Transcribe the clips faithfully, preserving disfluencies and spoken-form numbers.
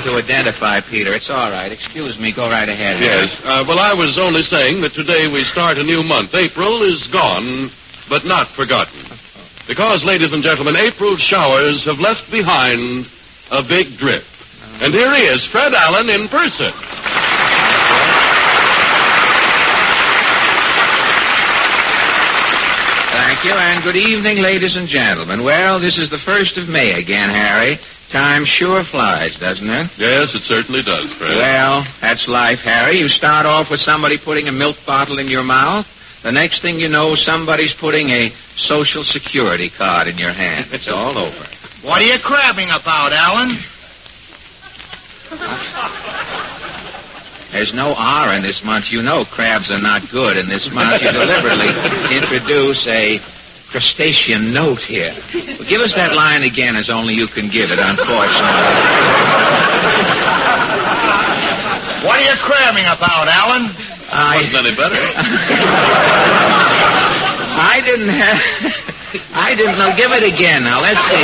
to identify, Peter. It's all right. Excuse me. Go right ahead. Yes. Uh, well, I was only saying that today we start a new month. April is gone, but not forgotten. Because, ladies and gentlemen, April's showers have left behind a big drip. And here he is, Fred Allen in person. Thank you, and good evening, ladies and gentlemen. Well, this is the first of May again, Harry. Time sure flies, doesn't it? Yes, it certainly does, Fred. Well, that's life, Harry. You start off with somebody putting a milk bottle in your mouth. The next thing you know, somebody's putting a Social Security card in your hand. It's all over. What are you crabbing about, Alan? There's no R in this month. You know crabs are not good in this month. You deliberately introduce a crustacean note here. Well, give us that line again as only you can give it, unfortunately. What are you crabbing about, Alan? I... Wasn't any better. I didn't have... I didn't know. Give it again. Now, let's see.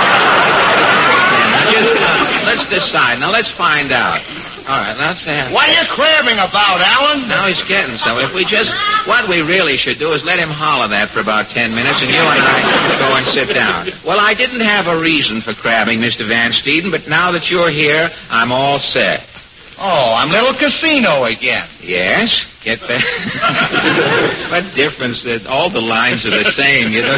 Now, just, uh, let's decide. Now, let's find out. All right, let's have... What are you crabbing about, Alan? Now he's getting so. If we just... What we really should do is let him holler that for about ten minutes, and you and I go and sit down. Well, I didn't have a reason for crabbing, Mister Van Steeden, but now that you're here, I'm all set. Oh, I'm Little Casino again. Yes? Get that? What difference? That all the lines are the same, you know?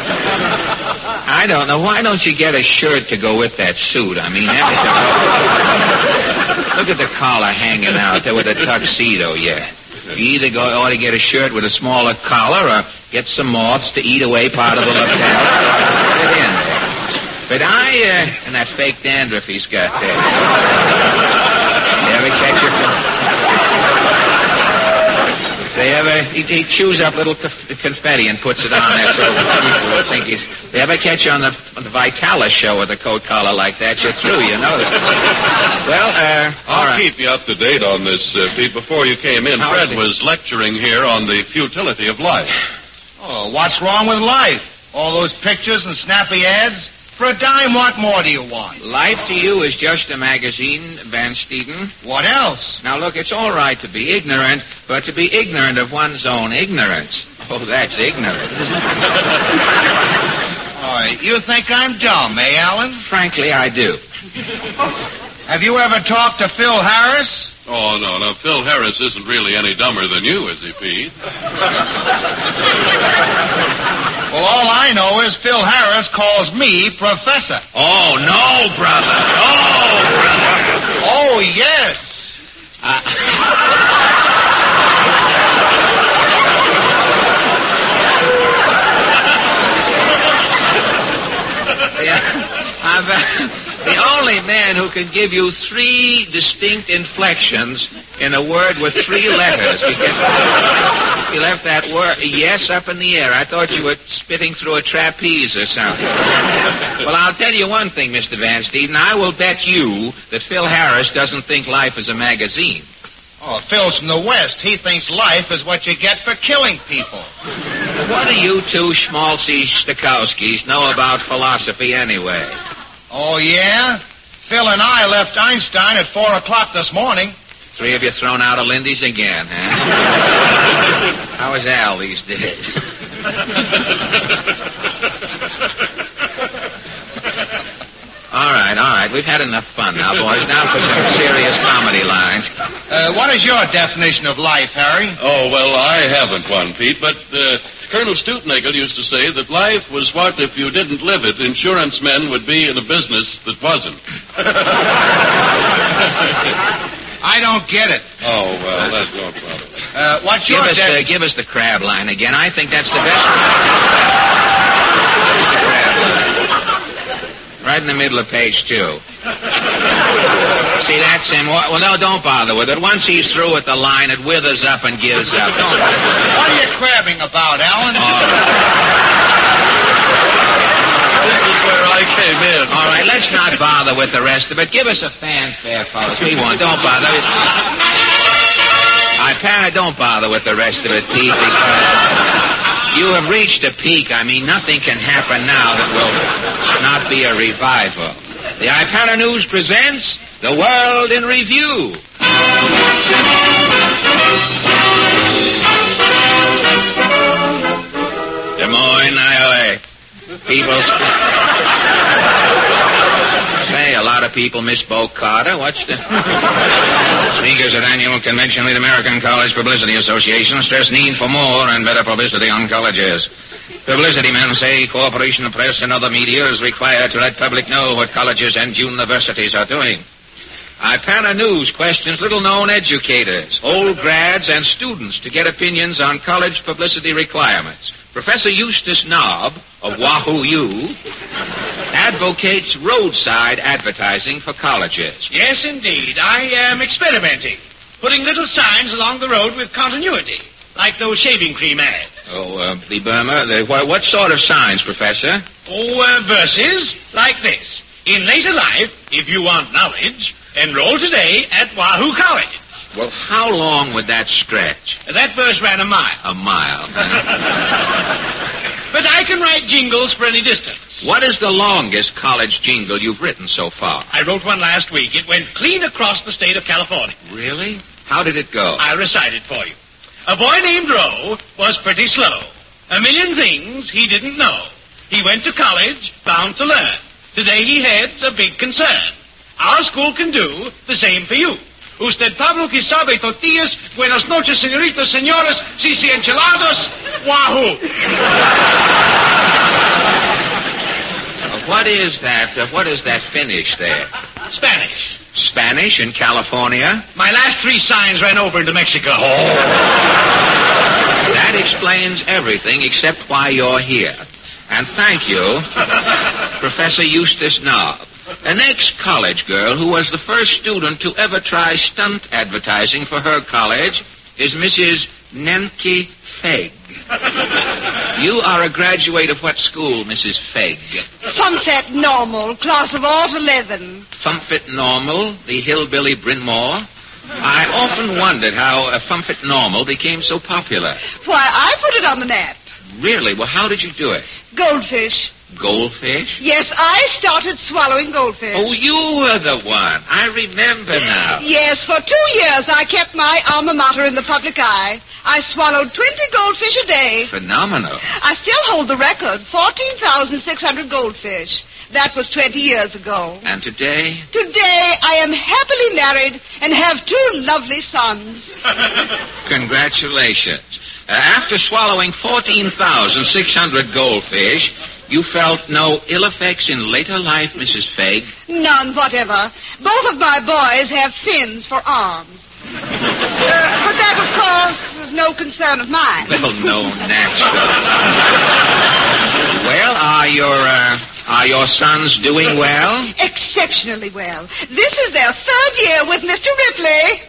I don't know. Why don't you get a shirt to go with that suit? I mean, everything... Look at the collar hanging out there with a tuxedo, yeah. You either go, ought to get a shirt with a smaller collar or get some moths to eat away part of the lapel. Put it in there. But I, uh, and that fake dandruff he's got there. You ever catch your... They ever... He, he chews up little conf- confetti and puts it on there so people will think he's... They ever catch you on the, on the Vitalis show with a coat collar like that, you're through, you know. Well, uh... I'll right. keep you up to date on this, uh, Pete. Before you came in, How Fred was lecturing here on the futility of life. Oh, what's wrong with life? All those pictures and snappy ads? For a dime, what more do you want? Life to you is just a magazine, Van Steeden. What else? Now, look, it's all right to be ignorant, but to be ignorant of one's own ignorance, oh, that's ignorant. Oh, you think I'm dumb, eh, Alan? Frankly, I do. Have you ever talked to Phil Harris? Oh, no, no. Phil Harris isn't really any dumber than you, is he, Pete? Well, all I know is Phil Harris calls me Professor. Oh, no, brother. Oh, brother. Oh, yes. Uh, yeah, I've, uh, the only man who can give you three distinct inflections in a word with three letters. You, can, you left that word, yes, up in the air. I thought you were spitting through a trapeze or something. Well, I'll tell you one thing, Mister Van Steeden. I will bet you that Phil Harris doesn't think life is a magazine. Oh, Phil's from the West. He thinks life is what you get for killing people. What do you two schmaltzy Stokowskis know about philosophy anyway? Oh, yeah? Phil and I left Einstein at four o'clock this morning. Three of you thrown out of Lindy's again, huh? How is Al these days? All right, all right. We've had enough fun now, boys. Now for some serious comedy lines. Uh, what is your definition of life, Harry? Oh, well, I haven't one, Pete, but uh, Colonel Stutenagel used to say that life was what, if you didn't live it, insurance men would be in a business that wasn't. I don't get it. Oh, well, that's no problem. Uh, what's Give your us, de- uh, give us the crab line again. I think that's the best. Right in the middle of page two. See, that's him. Well, no, don't bother with it. Once he's through with the line, it withers up and gives up. Don't. What are you crabbing about, Alan? All right. This is where I came in. All right, let's not bother with the rest of it. Give us a fanfare, fellas. We won't. Don't bother. I can't. Don't bother with the rest of it, Pete, because you have reached a peak. I mean, nothing can happen now that will not be a revival. The Ipana News presents The World in Review. Des Moines, Iowa. People... Say, a lot of people miss Bo Carter. What's the... Speakers at annual convention of the American College Publicity Association stress need for more and better publicity on colleges. Publicity men say cooperation of press and other media is required to let public know what colleges and universities are doing. Ipana News questions little-known educators, old grads, and students to get opinions on college publicity requirements. Professor Eustace Knob of Wahoo U advocates roadside advertising for colleges. Yes, indeed. I am experimenting, putting little signs along the road with continuity, like those shaving cream ads. Oh, uh, the Burma, the, what, what sort of signs, Professor? Oh, uh, verses like this. In later life, if you want knowledge, enroll today at Wahoo College. Well, how long would that stretch? That verse ran a mile. A mile. But I can write jingles for any distance. What is the longest college jingle you've written so far? I wrote one last week. It went clean across the state of California. Really? How did it go? I'll recite it for you. A boy named Roe was pretty slow. A million things he didn't know. He went to college, bound to learn. Today he heads a big concern. Our school can do the same for you. Usted Pablo que sabe tortillas, buenas noches, señoritas, señores, sí, sí, enchiladas, Wahoo. Uh, what is that? Uh, what is that finish there? Spanish. Spanish in California? My last three signs ran over into Mexico. Oh. That explains everything except why you're here. And thank you, Professor Eustace Knob. An ex-college girl who was the first student to ever try stunt advertising for her college is Missus Nancy Fegg. You are a graduate of what school, Missus Fegg? Sunset Normal, class of aught eleven. Fumfit Normal, the hillbilly Bryn Mawr. I often wondered how a Fumfit Normal became so popular. Why, I put it on the map. Really? Well, how did you do it? Goldfish. Goldfish? Yes, I started swallowing goldfish. Oh, you were the one. I remember now. Yes, for two years I kept my alma mater in the public eye. I swallowed twenty goldfish a day. Phenomenal. I still hold the record, fourteen thousand six hundred goldfish. That was twenty years ago. And today? Today I am happily married and have two lovely sons. Congratulations. Uh, after swallowing fourteen thousand six hundred goldfish, you felt no ill effects in later life, Missus Fegg? None whatever. Both of my boys have fins for arms. Uh, but that, of course, is no concern of mine. Well, no, naturally. Well, are your, uh, are your sons doing well? Exceptionally well. This is their third year with Mister Ripley.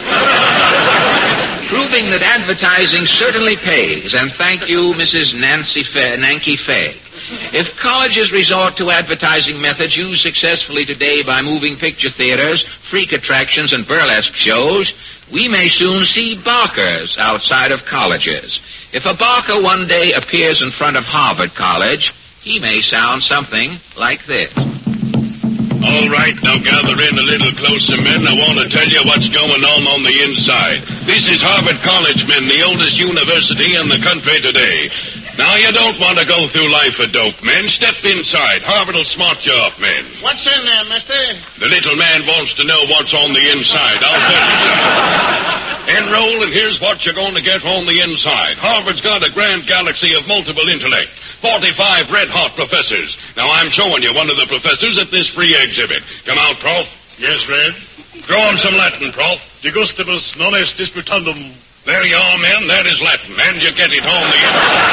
Proving that advertising certainly pays, and thank you, Missus Nancy Fe- Nancy Fegg. If colleges resort to advertising methods used successfully today by moving picture theaters, freak attractions, and burlesque shows, we may soon see barkers outside of colleges. If a barker one day appears in front of Harvard College, he may sound something like this. All right, now gather in a little closer, men. I want to tell you what's going on on the inside. This is Harvard College, men, the oldest university in the country today. Now, you don't want to go through life a dope, men. Step inside. Harvard will smart you up, men. What's in there, mister? The little man wants to know what's on the inside. I'll tell you something. Enroll, and here's what you're going to get on the inside. Harvard's got a grand galaxy of multiple intellect. forty-five red-hot professors. Now, I'm showing you one of the professors at this free exhibit. Come out, Prof. Yes, Red. Throw him some Latin, Prof. De gustibus non est disputandum. There you are, men. That is Latin. And you get it on the...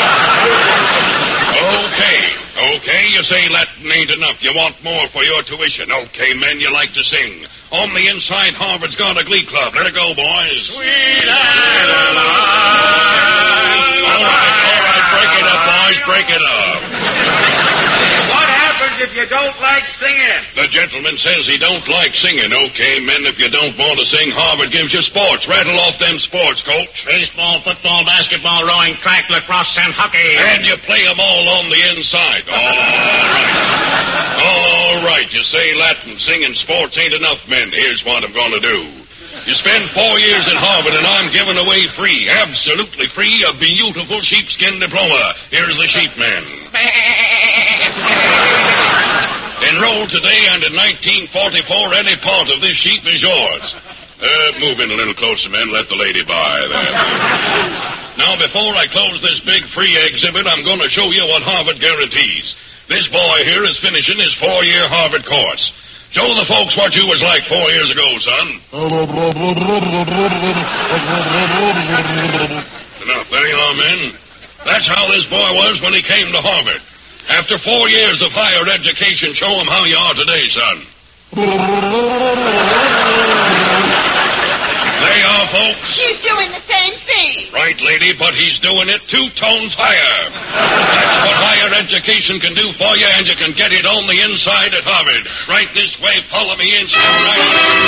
Okay. Okay, you say Latin ain't enough. You want more for your tuition. Okay, men, you like to sing. On the inside, Harvard's got a glee club. Let it go, boys. Sweet Adeline. All right, all right. Break it up, boys. Break it up. What happens if you don't like singing? The gentleman says he don't like singing. Okay, men, if you don't want to sing, Harvard gives you sports. Rattle off them sports, coach. Baseball, football, basketball, rowing, track, lacrosse, and hockey. And you play them all on the inside. All right. All all right. You say Latin, singing sports ain't enough, men. Here's what I'm going to do. You spend four years in Harvard, and I'm giving away free, absolutely free, a beautiful sheepskin diploma. Here's the sheepman. Enroll today, and in nineteen forty-four, any part of this sheep is yours. Uh, move in a little closer, men. Let the lady by there. Now, before I close this big free exhibit, I'm going to show you what Harvard guarantees. This boy here is finishing his four-year Harvard course. Show the folks what you was like four years ago, son. Now, there you are, men. That's how this boy was when he came to Harvard. After four years of higher education, show him how you are today, son. There you are, folks. He's doing the same thing. Right, lady, but he's doing it two tones higher. That's what higher education can do for you, and you can get it on the inside at Harvard. Right this way, follow me in, step right.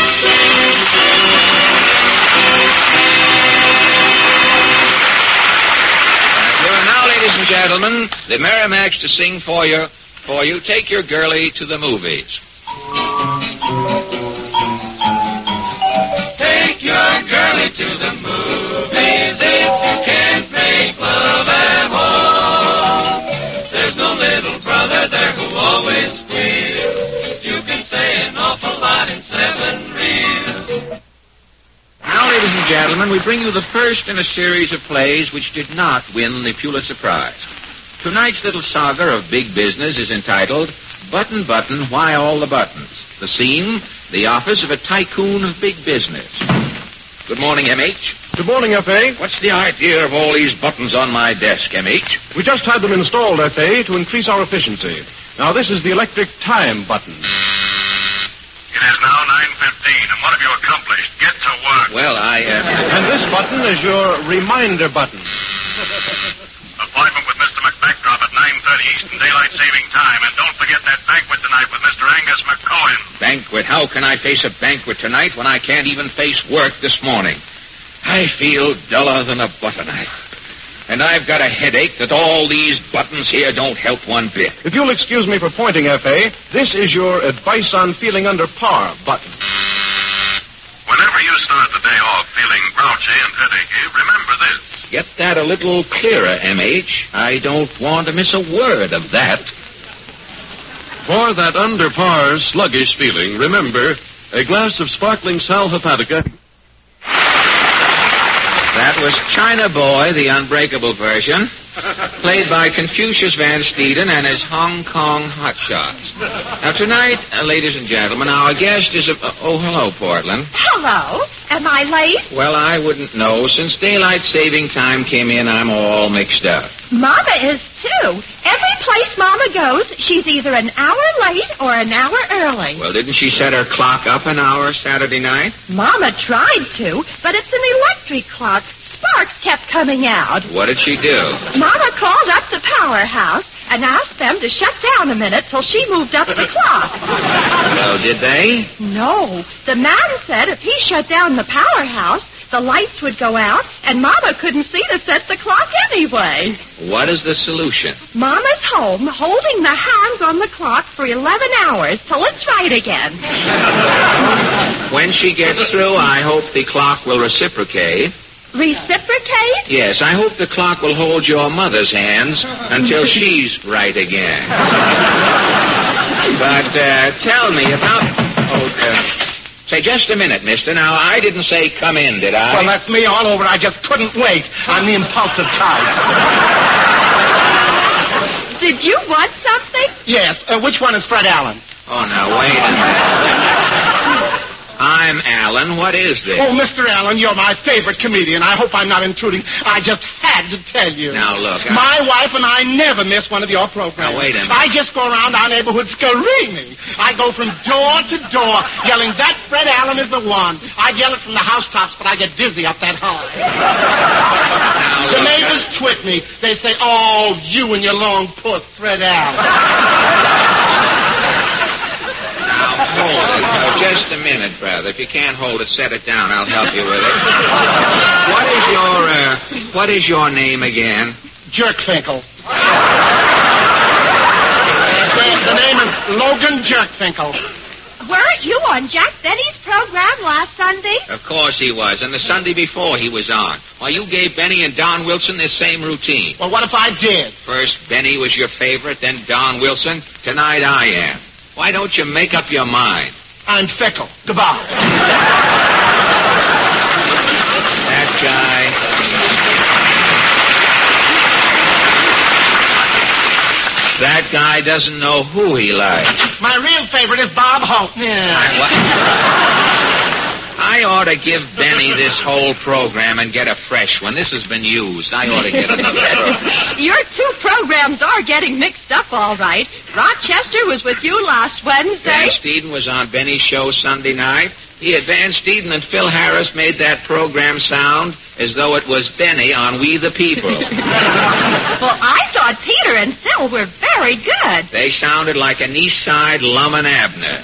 Here and now, ladies and gentlemen, the Merrimacs to sing for you. For you, take your girlie to the movies. Take your girlie to the movies if you can't make love at home. There's no little brother there who always squeals. You can say an awful lot in seven reels. Now, ladies and gentlemen, we bring you the first in a series of plays which did not win the Pulitzer Prize. Tonight's little saga of big business is entitled Button, Button, Why All the Buttons? The scene, the office of a tycoon of big business. Good morning, M H. Good morning, F A. What's the idea of all these buttons on my desk, M H? We just had them installed, F A, to increase our efficiency. Now, this is the electric time button. It is now nine fifteen, and what have you accomplished? Get to work. Well, I, uh... And this button is your reminder button. Appointment with Mister McBackdrop at nine thirty Eastern Daylight Saving Time. And don't forget that banquet tonight with Mister Angus McCohen. Banquet? How can I face a banquet tonight when I can't even face work this morning? I feel duller than a butter knife. And I've got a headache that all these buttons here don't help one bit. If you'll excuse me for pointing, F A, this is your advice on feeling under par button. Whenever you start the day off feeling grouchy and headachy, remember this. Get that a little clearer, M H. I don't want to miss a word of that. For that under par sluggish feeling, remember, a glass of sparkling Sal Hepatica. That was China Boy, the unbreakable version, played by Confucius Van Steeden and his Hong Kong hotshots. Now, tonight, uh, ladies and gentlemen, our guest is a... Uh, oh, hello, Portland. Hello. Am I late? Well, I wouldn't know. Since daylight saving time came in, I'm all mixed up. Mama is, too. Every place Mama goes, she's either an hour late or an hour early. Well, didn't she set her clock up an hour Saturday night? Mama tried to, but it's an electric clock. Sparks kept coming out. What did she do? Mama called up the powerhouse and asked them to shut down a minute till she moved up the clock. Oh, did they? No. The man said if he shut down the powerhouse, the lights would go out, and Mama couldn't see to set the clock anyway. What is the solution? Mama's home, holding the hands on the clock for eleven hours till it's right again. When she gets through, I hope the clock will reciprocate. Reciprocate? Yes, I hope the clock will hold your mother's hands until she's right again. But uh, tell me about... Oh, uh, say, just a minute, mister. Now, I didn't say come in, did I? Well, that's me all over. I just couldn't wait. I'm the impulsive type. Did you want something? Yes. Uh, which one is Fred Allen? Oh, now, wait a minute. I'm Allen. What is this? Oh, Mister Allen, you're my favorite comedian. I hope I'm not intruding. I just had to tell you. Now, look. I... My wife and I never miss one of your programs. Now, wait a minute. I just go around our neighborhood screaming. I go from door to door yelling, that Fred Allen is the one. I yell it from the housetops, but I get dizzy up that high. Now, the look, neighbors I... twit me. They say, oh, you and your long puss, Fred Allen. Hold it. Oh, just a minute, brother. If you can't hold it, set it down. I'll help you with it. What is your, uh, what is your name again? Jerkfinkel. The, the name is Logan Jerkfinkel. Weren't you on Jack Benny's program last Sunday? Of course he was, and the Sunday before he was on. Why, you gave Benny and Don Wilson this same routine. Well, what if I did? First, Benny was your favorite, then Don Wilson. Tonight, I am. Why don't you make up your mind? I'm fickle. Goodbye. That guy... That guy doesn't know who he likes. My real favorite is Bob Hope. Yeah. I, I ought to give Benny this whole program and get a fresh one. This has been used. I ought to get another program. Your two programs are getting mixed up all right. Rochester was with you last Wednesday. Van Steeden was on Benny's show Sunday night. He had Van Steeden and Phil Harris made that program sound as though it was Benny on We the People. Well, I thought Peter and Phil were very good. They sounded like an East Side Lum and Abner.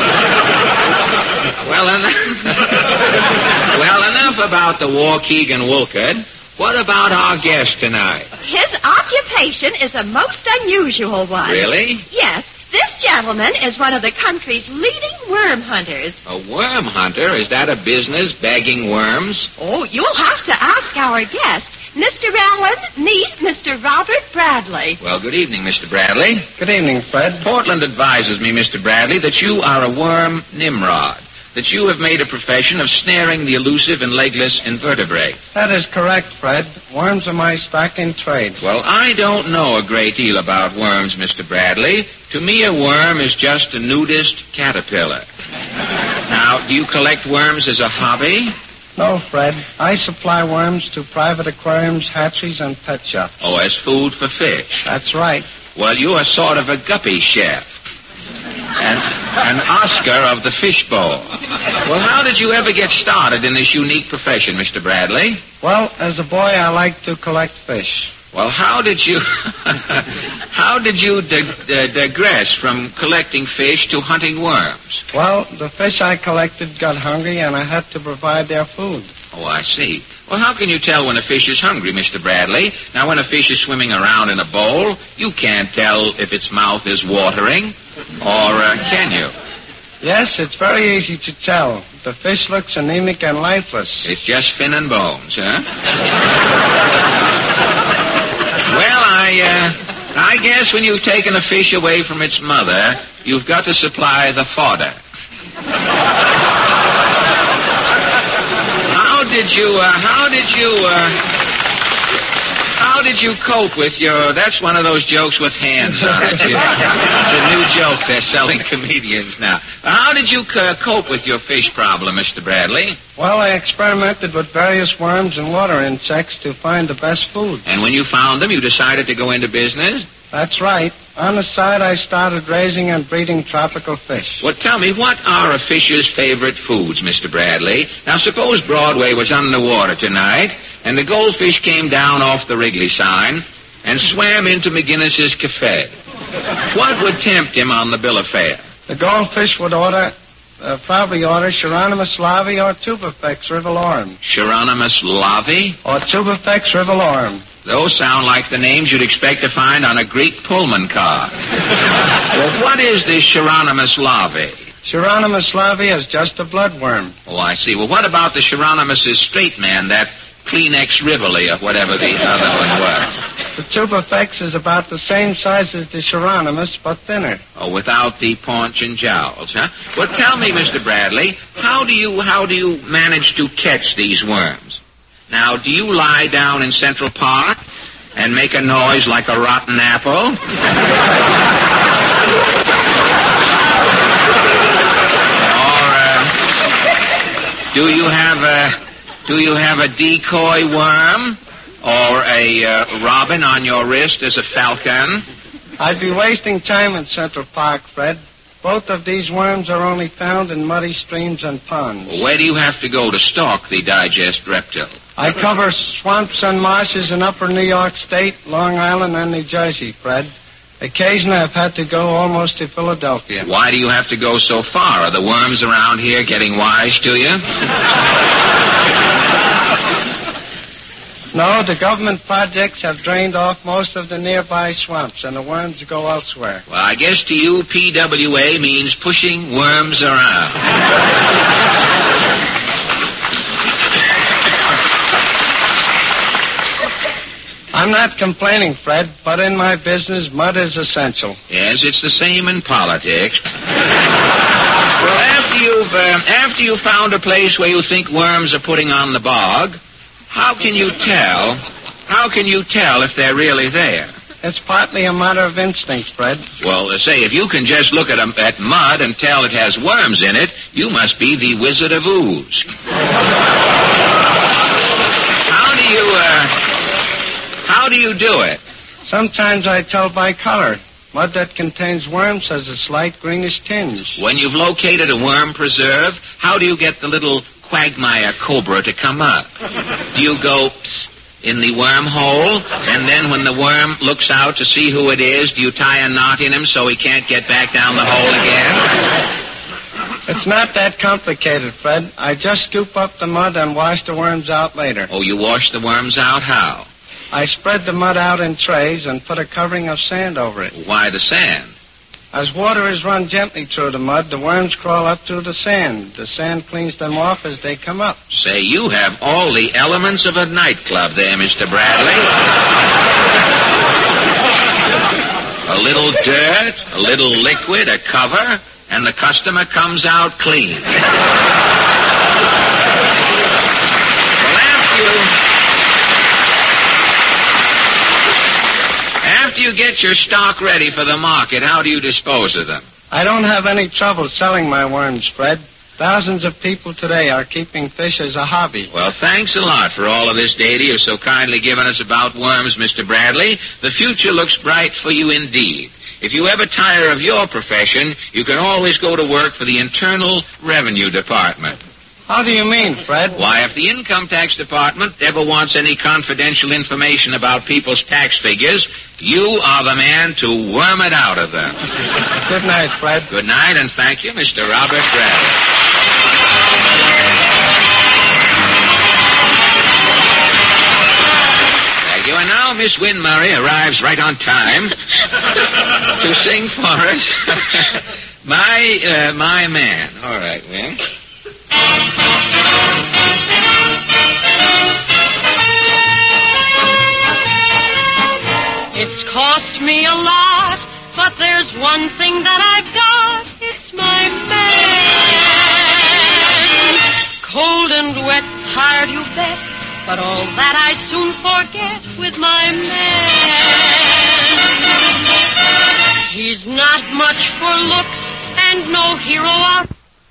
well, enough, well, enough about the Waukegan Wolcott. What about our guest tonight? His occupation is a most unusual one. Really? Yes. This gentleman is one of the country's leading worm hunters. A worm hunter? Is that a business, bagging worms? Oh, you'll have to ask our guest. Mister Allen, meet Mister Robert Bradley. Well, good evening, Mister Bradley. Good evening, Fred. Portland advises me, Mister Bradley, that you are a worm Nimrod. That you have made a profession of snaring the elusive and legless invertebrate. That is correct, Fred. Worms are my stock in trade. Well, I don't know a great deal about worms, Mister Bradley. To me, a worm is just a nudist caterpillar. Now, do you collect worms as a hobby? No, Fred. I supply worms to private aquariums, hatcheries, and pet shops. Oh, as food for fish? That's right. Well, you are sort of a guppy chef. An, an Oscar of the fishbowl. Well, how did you ever get started in this unique profession, Mister Bradley? Well, as a boy, I liked to collect fish. Well, how did you... how did you dig- uh, digress from collecting fish to hunting worms? Well, the fish I collected got hungry, and I had to provide their food. Oh, I see. Well, how can you tell when a fish is hungry, Mister Bradley? Now, when a fish is swimming around in a bowl, you can't tell if its mouth is watering, or uh, can you? Yes, it's very easy to tell. The fish looks anemic and lifeless. It's just fin and bones, huh? Well, I, uh, I guess when you've taken a fish away from its mother, you've got to supply the fodder. How did you, uh, how did you, uh, how did you cope with your, that's one of those jokes with hands on it. It's a new joke they're selling comedians now. How did you uh, cope with your fish problem, Mister Bradley? Well, I experimented with various worms and water insects to find the best food. And when you found them, you decided to go into business? That's right. On the side, I started raising and breeding tropical fish. Well, tell me, what are a fish's favorite foods, Mister Bradley? Now, suppose Broadway was underwater tonight, and the goldfish came down off the Wrigley sign and swam into McGinnis's Cafe. What would tempt him on the bill of fare? The goldfish would order, uh, probably order Chironomus lavi or Tubifex rivelorum. Chironomus lavi? Or Tubifex rivelorum. Those sound like the names you'd expect to find on a Greek Pullman car. Well, what is this Chironomus lavi? Chironomus lavi is just a bloodworm. Oh, I see. Well, what about the Chironomus' straight man, that Kleenex Rivoli or whatever the other one was? The Tubifex is about the same size as the Chironomus, but thinner. Oh, without the paunch and jowls, huh? Well, tell me, Mister Bradley, how do you how do you manage to catch these worms? Now, do you lie down in Central Park and make a noise like a rotten apple? Or uh, do you have a do you have a decoy worm or a uh, robin on your wrist as a falcon? I'd be wasting time in Central Park, Fred. Both of these worms are only found in muddy streams and ponds. Well, where do you have to go to stalk the digest reptile? I cover swamps and marshes in upper New York State, Long Island, and New Jersey, Fred. Occasionally I've had to go almost to Philadelphia. Why do you have to go so far? Are the worms around here getting wise to you? No, the government projects have drained off most of the nearby swamps, and the worms go elsewhere. Well, I guess to you, P W A means pushing worms around. I'm not complaining, Fred, but in my business, mud is essential. Yes, it's the same in politics. Well, after you've uh, after you've found a place where you think worms are putting on the bog, how can you tell? How can you tell if they're really there? It's partly a matter of instinct, Fred. Well, uh, say, if you can just look at, um, at mud and tell it has worms in it, you must be the Wizard of Ooze. How do you, uh, how do you do it? Sometimes I tell by color. Mud that contains worms has a slight greenish tinge. When you've located a worm preserve, how do you get the little quagmire cobra to come up? Do you go psst in the wormhole, and then when the worm looks out to see who it is, do you tie a knot in him so he can't get back down the hole again? It's not that complicated, Fred. I just scoop up the mud and wash the worms out later. Oh, you wash the worms out? How? I spread the mud out in trays and put a covering of sand over it. Why the sand? As water is run gently through the mud, the worms crawl up through the sand. The sand cleans them off as they come up. Say, you have all the elements of a nightclub there, Mister Bradley. A little dirt, a little liquid, a cover, and the customer comes out clean. Well, after you... After you get your stock ready for the market, how do you dispose of them? I don't have any trouble selling my worms, Fred. Thousands of people today are keeping fish as a hobby. Well, thanks a lot for all of this data you've so kindly given us about worms, Mister Bradley. The future looks bright for you indeed. If you ever tire of your profession, you can always go to work for the Internal Revenue Department. How do you mean, Fred? Why, if the Income Tax Department ever wants any confidential information about people's tax figures, you are the man to worm it out of them. Good night, Fred. Good night, and thank you, Mister Robert Bradley. Thank you. And now Miss Wynn Murray arrives right on time to sing for us My, uh, My Man. All right, Wynn. It's cost me a lot, but there's one thing that I've got. It's my man. Cold and wet, tired you bet, but all that I soon forget with my man. He's not much for looks and no hero of...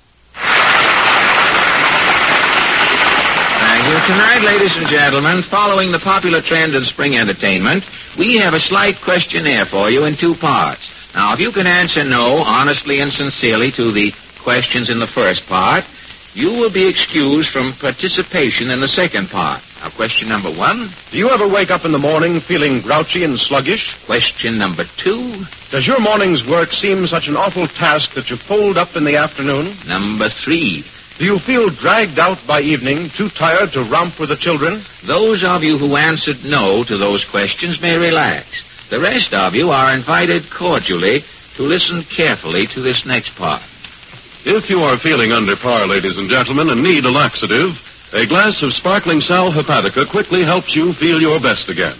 Tonight, ladies and gentlemen, following the popular trend in spring entertainment, we have a slight questionnaire for you in two parts. Now, if you can answer no honestly and sincerely to the questions in the first part, you will be excused from participation in the second part. Now, question number one. Do you ever wake up in the morning feeling grouchy and sluggish? Question number two. Does your morning's work seem such an awful task that you fold up in the afternoon? Number three. Do you feel dragged out by evening, too tired to romp with the children? Those of you who answered no to those questions may relax. The rest of you are invited cordially to listen carefully to this next part. If you are feeling under par, ladies and gentlemen, and need a laxative, a glass of sparkling Sal Hepatica quickly helps you feel your best again.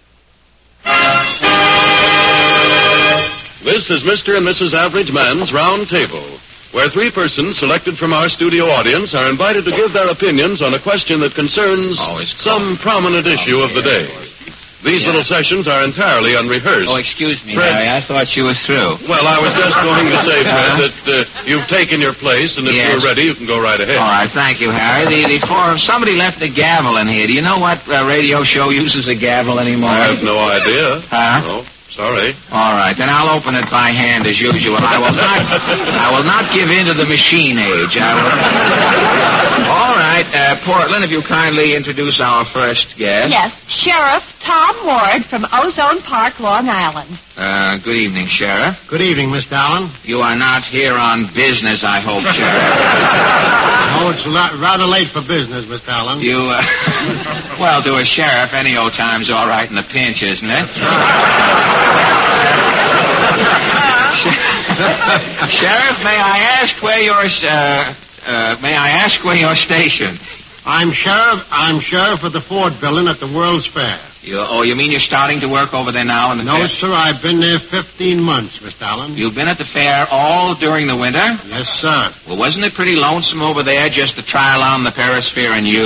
This is Mister and Missus Average Man's Round Table, where three persons selected from our studio audience are invited to give their opinions on a question that concerns oh, some prominent issue oh, of the yeah, day. These yeah. little sessions are entirely unrehearsed. Oh, excuse me, Fred, Harry. I thought you were through. Well, I was just going to say, Fred, uh-huh. that uh, you've taken your place, and if yes. you're ready, you can go right ahead. All right, thank you, Harry. The, the forum, somebody left a gavel in here. Do you know what uh, radio show uses a gavel anymore? I have no idea. Huh? No. Sorry. All right, then I'll open it by hand as usual. I will not. I will not give in to the machine age. I will. All right, uh, Portland, if you kindly introduce our first guest. Yes, Sheriff Tom Ward from Ozone Park, Long Island. Uh, good evening, Sheriff. Good evening, Mister Allen. You are not here on business, I hope, Sheriff. No, it's Yes, la- rather late for business, Mister Allen. You, uh, well, to a sheriff, any old time's all right in the pinch, isn't it? Sheriff, may I ask where you're, uh, uh, may I ask where you're stationed? I'm sheriff, I'm sheriff of the Ford building at the World's Fair. You, oh, you mean you're starting to work over there now in the No, fair? sir, I've been there fifteen months, Mister Allen. You've been at the fair all during the winter? Yes, sir. Well, wasn't it pretty lonesome over there just to trial on the Perisphere and you?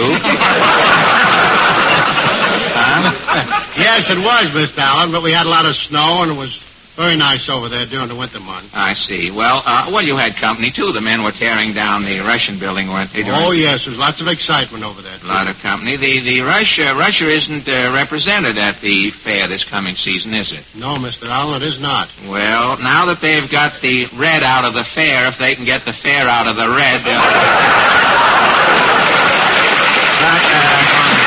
Huh? Yes, it was, Mister Allen, but we had a lot of snow and it was very nice over there during the winter months. I see. Well, uh, well, you had company, too. The men were tearing down the Russian building, weren't they? Oh, yes, there's lots of excitement over there. A lot of company. The the Russia Russia isn't uh, represented at the fair this coming season, is it? No, Mister Allen, it is not. Well, now that they've got the red out of the fair, if they can get the fair out of the red... Uh... but, uh...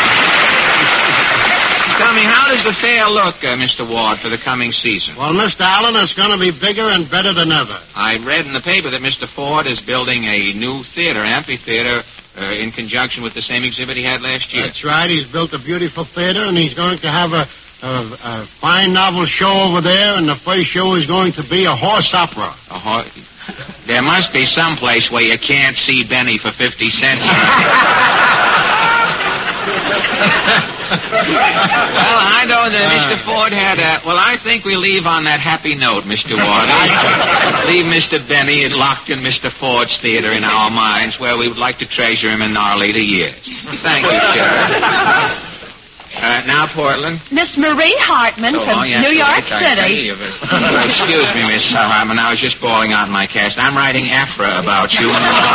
Tell me, how does the fair look, uh, Mister Ward, for the coming season? Well, Mister Allen, it's going to be bigger and better than ever. I read in the paper that Mister Ford is building a new theater, amphitheater, uh, in conjunction with the same exhibit he had last year. That's right. He's built a beautiful theater, and he's going to have a, a, a fine novel show over there, and the first show is going to be a horse opera. A horse... There must be some place where you can't see Benny for fifty cents. Well, I know that Mister Ford had a... Well, I think we leave on that happy note, Mister Ward. Leave Mister Benny locked in Mister Ford's theater in our minds, where we would like to treasure him in our later years. Thank you, Sheriff. Uh, now, Portland. Miss Marie Hartman Oh, from oh, yes, New York right, I- I City. hear it. Well, excuse me, Miss Hartman. I was just bawling out my cast. I'm writing Afra about you.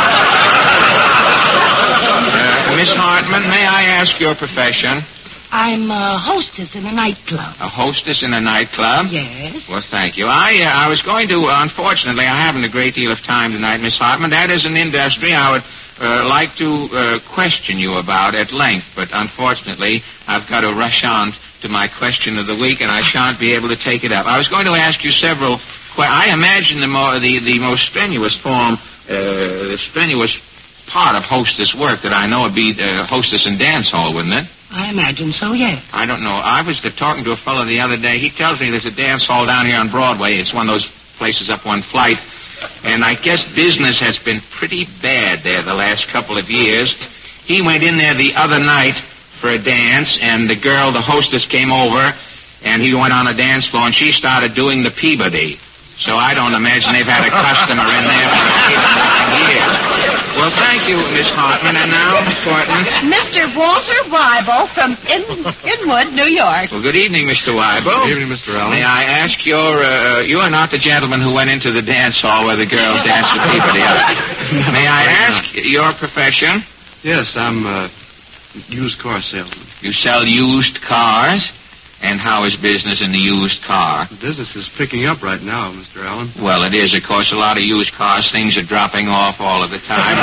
uh, Miss Hartman, may I ask your profession? I'm a hostess in a nightclub. A hostess in a nightclub? Yes. Well, thank you. I uh, I was going to, uh, unfortunately, I haven't a great deal of time tonight, Miss Hartman. That is an industry I would uh, like to uh, question you about at length, but unfortunately, I've got to rush on to my question of the week, and I shan't be able to take it up. I was going to ask you several que- I imagine the, more, the, the most strenuous form, uh, the strenuous part of hostess work that I know would be uh, hostess in dance hall, wouldn't it? I imagine so, yes. I don't know. I was uh, talking to a fellow the other day. He tells me there's a dance hall down here on Broadway. It's one of those places up one flight. And I guess business has been pretty bad there the last couple of years. He went in there the other night for a dance, and the girl, the hostess, came over, and he went on a dance floor, and she started doing the Peabody. So I don't imagine they've had a customer in there for years. Well, thank you, Miss Hartman. And now, Portland. Mister Walter Weibel from in, Inwood, New York. Well, good evening, Mister Weibel. Good evening, Mister Allen. May I ask your, uh, you are not the gentleman who went into the dance hall where the girl danced with Peabody. May I ask your profession? Yes, I'm a used car salesman. You sell used cars? And how is business in the used car? The business is picking up right now, Mister Allen. Well, it is, of course. A lot of used cars, things are dropping off all of the time.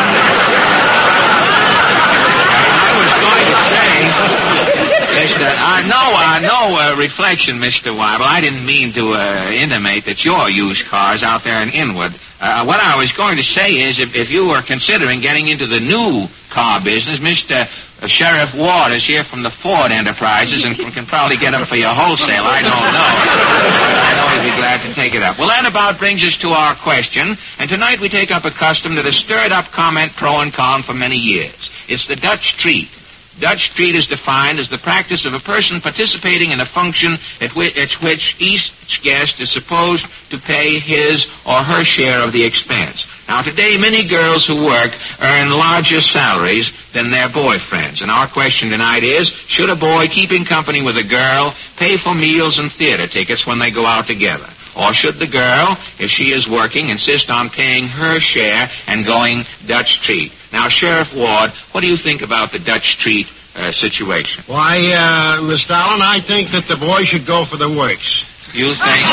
I was going to say, Mister Uh, no, uh, no uh, reflection, Mister Weibel. I didn't mean to uh, intimate that your used cars out there in Inwood. Uh, what I was going to say is, if, if you were considering getting into the new car business, Mister Uh, Sheriff Ward is here from the Ford Enterprises and can, can probably get them for your wholesale. I don't know. I know he'd be glad to take it up. Well, that about brings us to our question. And tonight we take up a custom that has stirred up comment pro and con for many years. It's the Dutch treat. Dutch treat is defined as the practice of a person participating in a function at which, at which each guest is supposed to pay his or her share of the expense. Now, today, many girls who work earn larger salaries than their boyfriends. And our question tonight is, should a boy keeping company with a girl pay for meals and theater tickets when they go out together? Or should the girl, if she is working, insist on paying her share and going Dutch treat? Now, Sheriff Ward, what do you think about the Dutch treat uh, situation? Why, uh, Mister Allen, I think that the boy should go for the works. You think?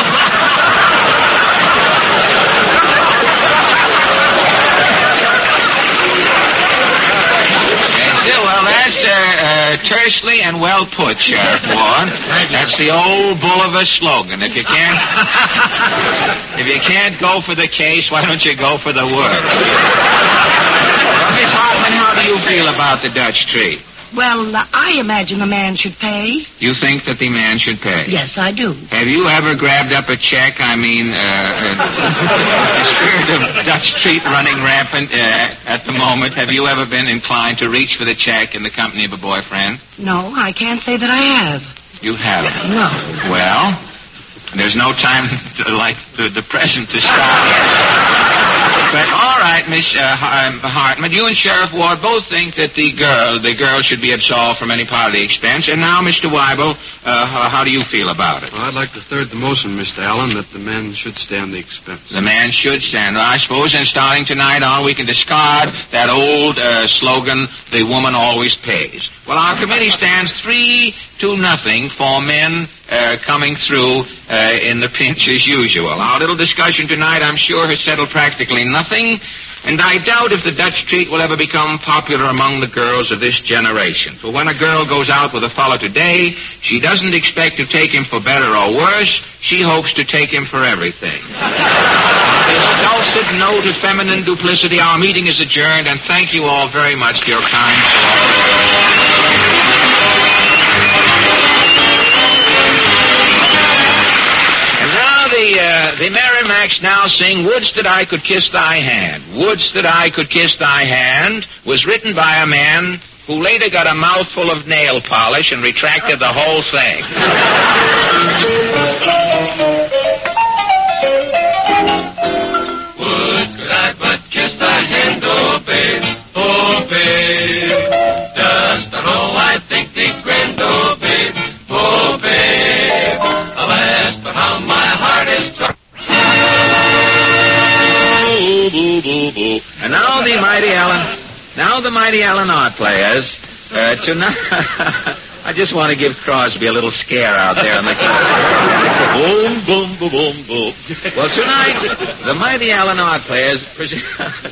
Well, that's uh, uh, tersely and well put, Sheriff Ward. That's the old bull of a slogan. If you can't, if you can't go for the case, why don't you go for the work? Well, Miss Hartman, how feel about the Dutch treat? Well, uh, I imagine a man should pay. You think that the man should pay? Yes, I do. Have you ever grabbed up a check? I mean, uh, uh, the spirit of Dutch treat running rampant uh, at the moment. Have you ever been inclined to reach for the check in the company of a boyfriend? No, I can't say that I have. You haven't? No. Well, there's no time to, like the, the present to stop. But all right, Miss uh, Hartman, you and Sheriff Ward both think that the girl, the girl should be absolved from any part of the expense. And now, Mister Weibel, uh, how, how do you feel about it? Well, I'd like to third the motion, Mister Allen, that the man should stand the expense. The man should stand. Well, I suppose then starting tonight on, we can discard that old uh, slogan, the woman always pays. Well, our committee stands three to nothing for men uh, coming through uh, in the pinch as usual. Our little discussion tonight, I'm sure, has settled practically nothing, and I doubt if the Dutch treat will ever become popular among the girls of this generation. For when a girl goes out with a fellow today, she doesn't expect to take him for better or worse. She hopes to take him for everything. On this dulcet note of feminine duplicity, our meeting is adjourned, and thank you all very much for your kind support. The, uh, the Merrimacs now sing Wouldst That I Could Kiss Thy Hand. Wouldst That I Could Kiss Thy Hand was written by a man who later got a mouthful of nail polish and retracted the whole thing. Would could I but kiss thy hand, oh babe, oh babe. Dost thou know I think thee grand, oh babe, oh babe. Alas, but how my heart is torn. And now the mighty Allen, now the mighty Allen Art Players, uh, tonight, I just want to give Crosby a little scare out there on the boom, boom, boom, boom, boom. Well, tonight, the mighty Allen Art Players present,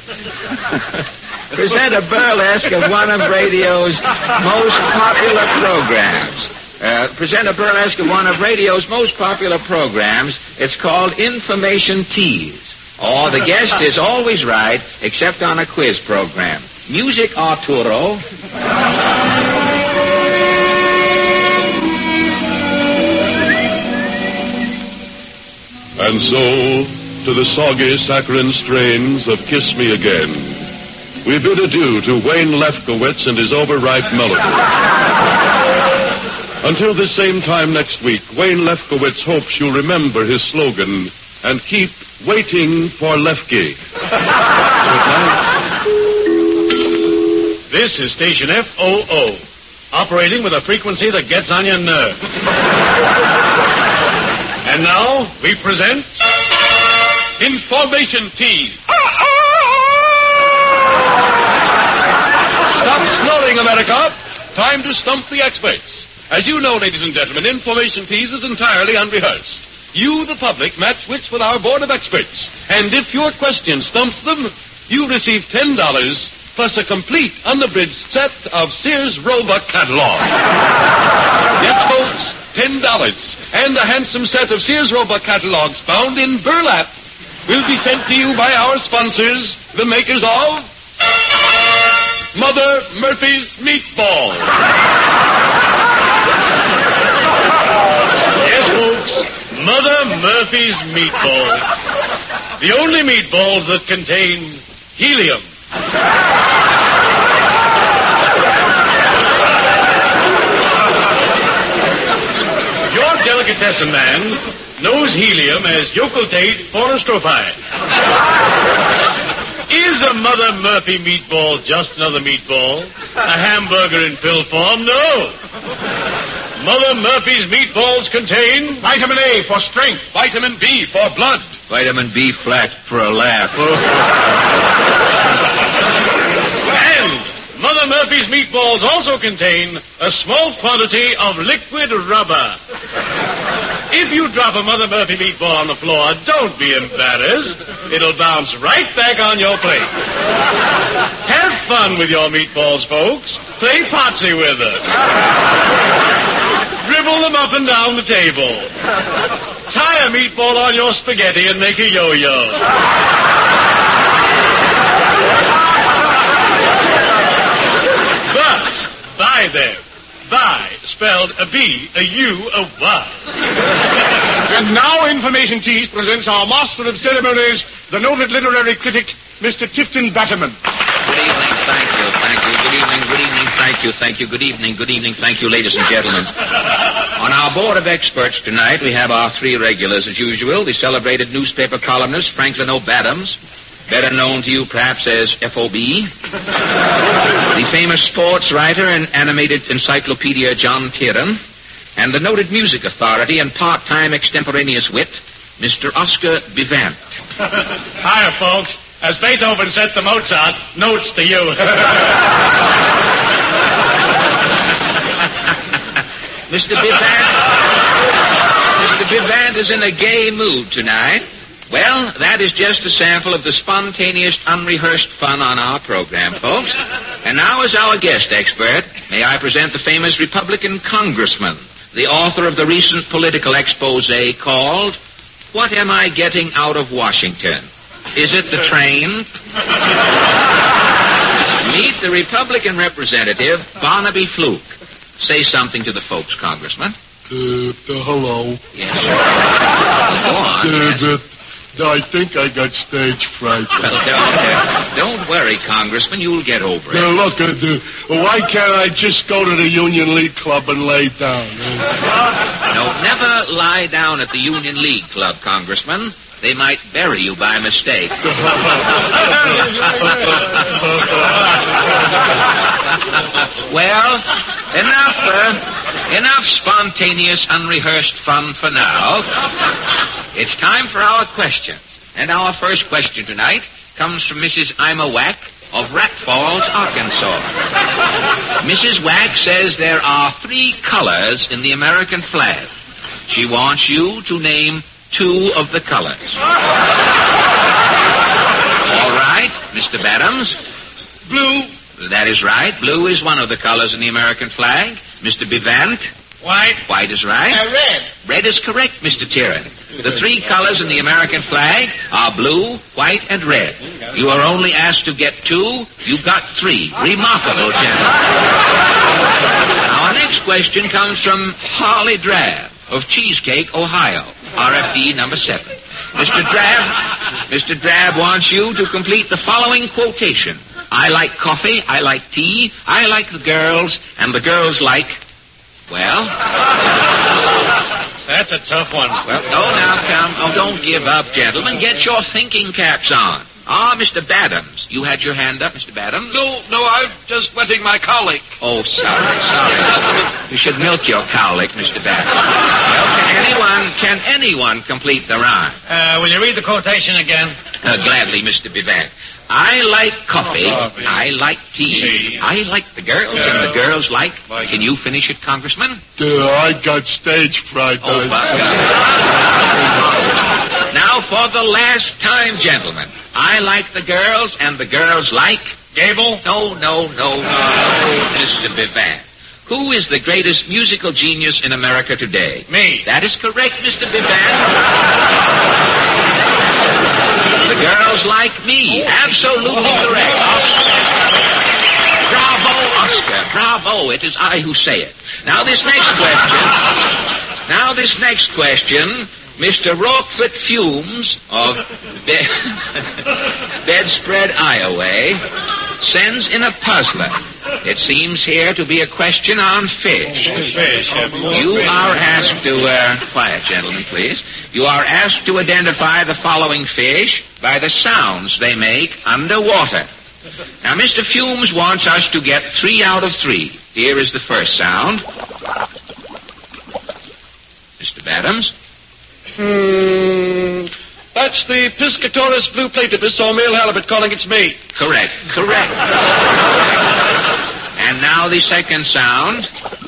present a burlesque of one of radio's most popular programs. Uh, present a burlesque of one of radio's most popular programs. It's called Information Tease. Oh, the guest is always right, except on a quiz program. Music Arturo. And so, to the soggy, saccharine strains of Kiss Me Again, we bid adieu to Wayne Lefkowitz and his overripe melody. Until this same time next week, Wayne Lefkowitz hopes you'll remember his slogan and keep waiting for Lefky. Good night. This is station F O O, operating with a frequency that gets on your nerves. And now, we present Information Tease. Stop snoring, America. Time to stump the experts. As you know, ladies and gentlemen, Information Tease is entirely unrehearsed. You, the public, match wits with our board of experts. And if your question stumps them, you receive ten dollars plus a complete unabridged set of Sears Roebuck catalog. Yes, folks, ten dollars and a handsome set of Sears Roebuck catalogs bound in burlap will be sent to you by our sponsors, the makers of Mother Murphy's Meatballs. Yes, folks, Mother Murphy's Meatballs. The only meatballs that contain helium. Your delicatessen man knows helium as Yokeltate forestrophi. Is a Mother Murphy meatball just another meatball? A hamburger in pill form? No. Mother Murphy's meatballs contain vitamin A for strength, vitamin B for blood, vitamin B flat for a laugh. And Mother Murphy's meatballs also contain a small quantity of liquid rubber. If you drop a Mother Murphy meatball on the floor, don't be embarrassed. It'll bounce right back on your plate. Have fun with your meatballs, folks. Play potsy with them. Dribble them up and down the table. Tie a meatball on your spaghetti and make a yo-yo. spelled a B, a U, a Y. And now Information Tees presents our master of ceremonies, the noted literary critic, Mister Tifton Batterman. Good evening, thank you, thank you. Good evening, good evening, thank you, thank you. Good evening, good evening, thank you, ladies and gentlemen. On our board of experts tonight, we have our three regulars as usual. The celebrated newspaper columnist Franklin O'Badams, better known to you perhaps as F O B. The famous sports writer and animated encyclopedia John Tieran. And the noted music authority and part-time extemporaneous wit, Mister Oscar Bivant. Hiya, folks. As Beethoven said to Mozart, notes to you. Mister Bivant, Mister Bivant is in a gay mood tonight. Well, that is just a sample of the spontaneous, unrehearsed fun on our program, folks. And now, as our guest expert, may I present the famous Republican congressman, the author of the recent political expose called, What Am I Getting Out of Washington? Is it the train? Meet the Republican representative, Barnaby Fluke. Say something to the folks, Congressman. Uh, uh, hello. Yes. Go on. Uh, yes. uh, I think I got stage fright. Well, don't, uh, don't worry, Congressman. You'll get over it. Uh, look, uh, the, why can't I just go to the Union League Club and lay down? Uh, No, never lie down at the Union League Club, Congressman. They might bury you by mistake. Well, enough, uh, enough spontaneous, unrehearsed fun for now. It's time for our questions. And our first question tonight comes from Missus Ima Wack of Rat Falls, Arkansas. Missus Wack says there are three colors in the American flag. She wants you to name two of the colors. All right, Mister Badams. Blue. That is right. Blue is one of the colors in the American flag. Mister Bivant. White. White is right. Uh, red. Red is correct, Mister Tieran. The three colors in the American flag are blue, white, and red. You are only asked to get two. You got three. Remarkable, gentlemen. Our next question comes from Harley Drab of Cheesecake, Ohio. R F D number seven. Mister Drab, Mister Drab wants you to complete the following quotation. I like coffee, I like tea, I like the girls, and the girls like, well... That's a tough one. Well, no, now, come. Oh, don't give up, gentlemen. Get your thinking caps on. Ah, Mister Badams. You had your hand up, Mister Badams? No, no, I'm just wetting my colic. Oh, sorry, sorry. You should milk your cowlick, Mister Badams. Well, can anyone, can anyone complete the rhyme? Uh, will you read the quotation again? Uh, gladly, Mister Bivant. I like coffee. coffee. I like tea. Tea. I like the girls, Yeah. and the girls like... Can you finish it, Congressman? uh, I got stage fright. Oh, I- my God. Now, for the last time, gentlemen, I like the girls, and the girls like... Gable? No, no, no, no, Mister Bivant. Who is the greatest musical genius in America today? Me. That is correct, Mister Bivant. The girls like me. Absolutely correct. Bravo, Oscar. Bravo. It is I who say it. Now, this next question... Now, this next question... Mister Roquefort Fumes of Be- Bedspread, Iowa, sends in a puzzler. It seems here to be a question on fish. Fish. You are asked to, uh, quiet, gentlemen, please. You are asked to identify the following fish by the sounds they make underwater. Now, Mister Fumes wants us to get three out of three. Here is the first sound. Mister Badams? Hmm. That's the Piscatorus blue platypus or male halibut calling its mate. Correct, correct. And now the second sound.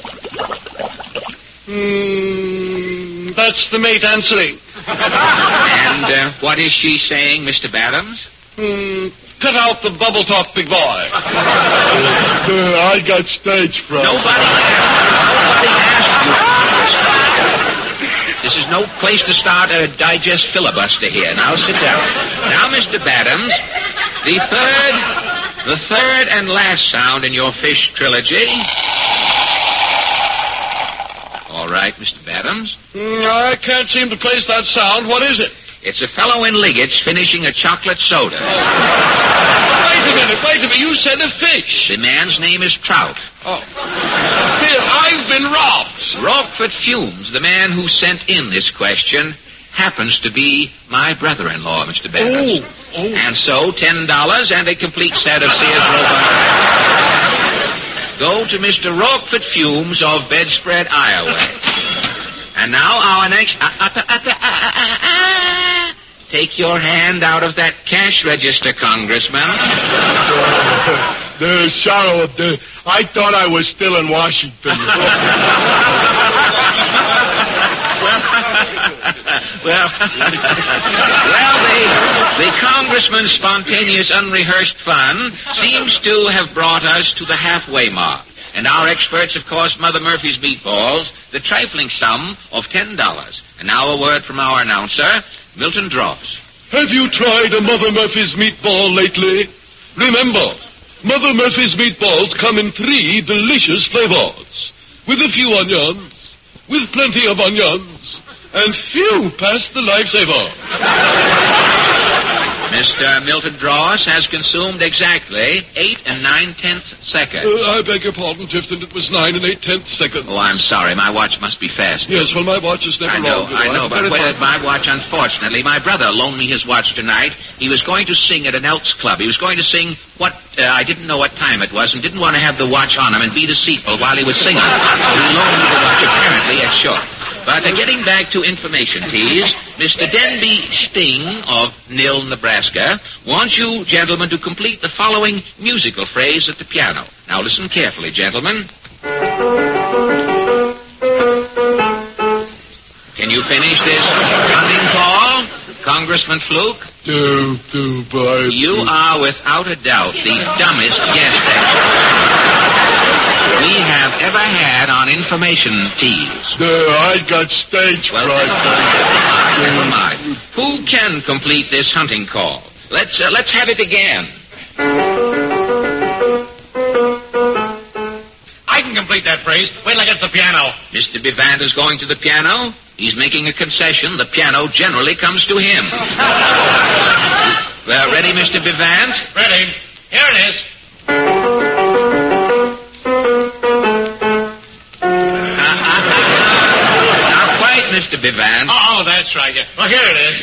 Hmm. That's the mate answering. And uh, what is she saying, Mister Badams? Hmm. Cut out the bubble talk, big boy. Uh, I got stage fright. Nobody asked, nobody asked you. This is no place to start a digest filibuster here. Now sit down. Now, Mister Badams, the third, the third and last sound in your fish trilogy right, Mister Badams. Mm, I can't seem to place that sound. What is it? It's a fellow in Liggett's finishing a chocolate soda. Wait a minute, wait a minute. You said a fish. The man's name is Trout. Oh. Here, I've been robbed. Rockford Fumes, the man who sent in this question, happens to be my brother-in-law, Mister Badams. Oh, oh. And so, ten dollars and a complete set of Sears Roebuck. Go to Mister Rockford Fumes of Bedspread, Iowa. And now our next... Uh, uh, uh, uh, uh, uh, uh, take your hand out of that cash register, Congressman. The sorrow of the... I thought I was still in Washington. well, well, the, the congressman's spontaneous, unrehearsed fun seems to have brought us to the halfway mark. And our experts, of course, Mother Murphy's Meatballs, the trifling sum of ten dollars. And now a word from our announcer, Milton Dross. Have you tried a Mother Murphy's Meatball lately? Remember, Mother Murphy's Meatballs come in three delicious flavors. With a few onions, with plenty of onions, and few past the lifesaver. Mister Milton Dross has consumed exactly eight and nine-tenths seconds. Uh, I beg your pardon, Tifton. It was nine and eight-tenths seconds. Oh, I'm sorry. My watch must be fast. Yes, well, my watch is never I know, wrong. I know, but well, my watch, unfortunately, my brother loaned me his watch tonight. He was going to sing at an Elks Club. He was going to sing what, uh, I didn't know what time it was and didn't want to have the watch on him and be deceitful while he was singing. So he loaned me the watch, apparently, at short. But uh, getting back to information, please, Mister Denby Sting of Nil, Nebraska, wants you gentlemen to complete the following musical phrase at the piano. Now listen carefully, gentlemen. Can you finish this hunting call, Congressman Fluke? Do, do, bye. You are, without a doubt, the dumbest guest expert we have ever had on information teas. No, I got stage well, fright. Never mind. Never mind. Who can complete this hunting call? Let's uh, let's have it again. I can complete that phrase. Wait till I get to the piano. Mister Bivant is going to the piano. He's making a concession. The piano generally comes to him. Well, ready, Mister Bivant? Ready. Here it is. Mister Bivant. Oh, that's right. Yeah. Well, here it is.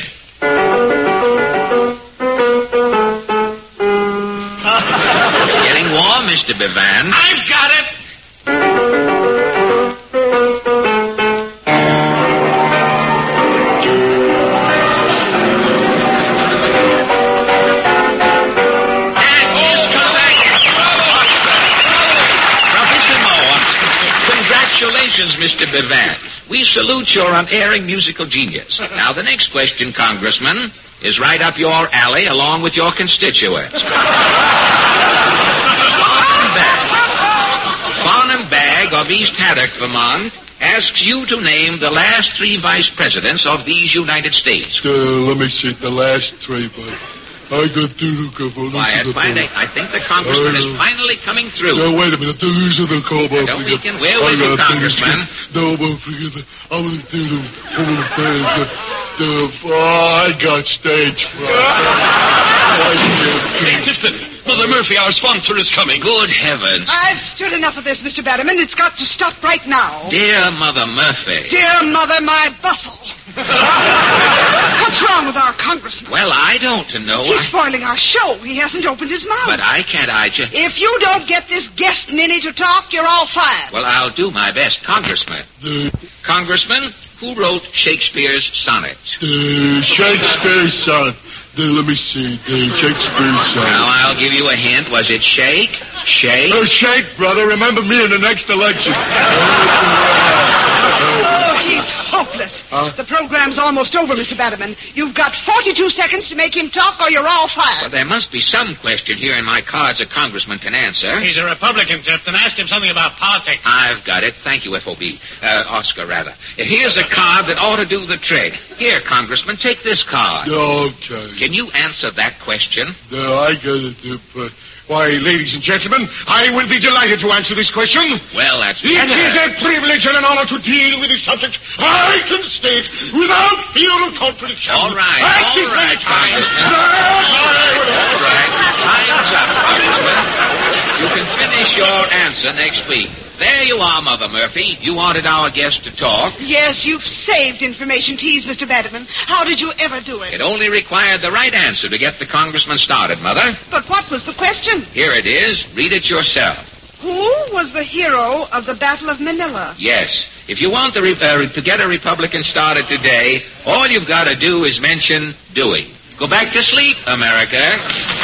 You're getting warm, Mister Bivant. I've got it. And he's come back. Bravissimo. Congratulations, Mister Bivant. We salute your unerring musical genius. Now, the next question, Congressman, is right up your alley along with your constituents. Farnham Bag. Farnham Bag of East Haddock, Vermont, asks you to name the last three vice presidents of these United States. Uh, let me see, the last three, but I got to Quiet, quiet. I think the congressman is finally coming through. No, wait a minute. These are the cowboy. Don't begin. We're with you, Congressman. No, but forget that. I'm going to do the... the, the oh, I got stage fright. Hey, Tifton. Mother Murphy, our sponsor, is coming. Good heavens. I've stood enough of this, Mister Batterman. It's got to stop right now. Dear Mother Murphy. Dear Mother, my bustle. What's wrong with our congressman? Well, I don't know. He's I... spoiling our show. He hasn't opened his mouth. But I can't, I just... If you don't get this guest ninny to talk, you're all fired. Well, I'll do my best, Congressman. The, Congressman, who wrote Shakespeare's sonnets? The Shakespeare's sonnet. The, let me see. The Shakespeare's sonnet. Now, I'll give you a hint. Was it Shake? Shake? Oh, Shake, brother. Remember me in the next election. Oh, he's hopeless. Huh? The program's almost over, Mister Batterman. You've got forty-two seconds to make him talk or you're all fired. Well, there must be some question here in my cards a congressman can answer. He's a Republican, Tifton. Ask him something about politics. I've got it. Thank you, F O B. Uh, Oscar, rather. Here's a card that ought to do the trick. Here, Congressman, take this card. Okay. Can you answer that question? No, I got to do, but Why, ladies and gentlemen, I will be delighted to answer this question. Well, that's It better. is a privilege and an honor to deal with this subject. I can state without fear of contradiction. All right, At all this right, very time. Congressman. All right, time's up, Congressman. You can finish your answer next week. There you are, Mother Murphy. You wanted our guest to talk. Yes, you've saved information tease, Mister Batterman. How did you ever do it? It only required the right answer to get the congressman started, Mother. But what was the question? Here it is. Read it yourself. Who was the hero of the Battle of Manila? Yes. If you want the re- uh, to get a Republican started today, all you've got to do is mention Dewey. Go back to sleep, America.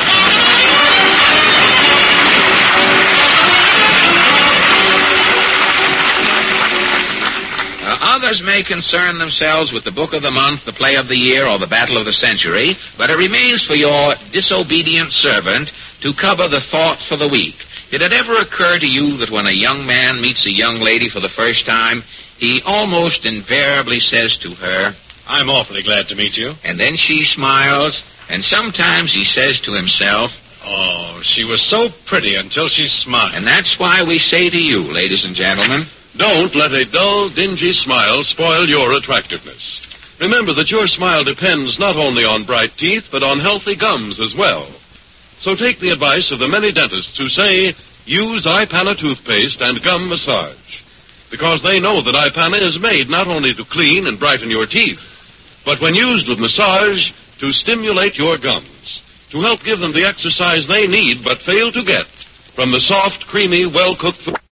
Uh, others may concern themselves with the book of the month, the play of the year, or the battle of the century, but it remains for your disobedient servant to cover the thought for the week. Did it ever occur to you that when a young man meets a young lady for the first time, he almost invariably says to her, I'm awfully glad to meet you. And then she smiles, and sometimes he says to himself, Oh, she was so pretty until she smiled. And that's why we say to you, ladies and gentlemen, don't let a dull, dingy smile spoil your attractiveness. Remember that your smile depends not only on bright teeth, but on healthy gums as well. So take the advice of the many dentists who say, use iPana toothpaste and gum massage. Because they know that iPana is made not only to clean and brighten your teeth, but when used with massage, to stimulate your gums, to help give them the exercise they need but fail to get from the soft, creamy, well-cooked food.